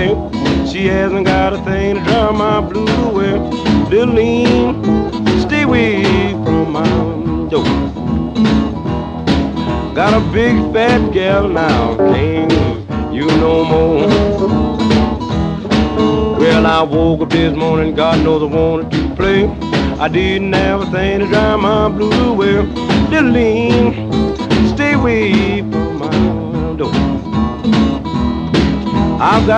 away. She hasn't got a thing to drive my blues away. Little lean, stay away from my door. Got a big fat gal now, can't you no more. Well, I woke up this morning, God knows I wanted to play. I didn't have a thing to drive my blues away. Little lean, stay away from my door. I've got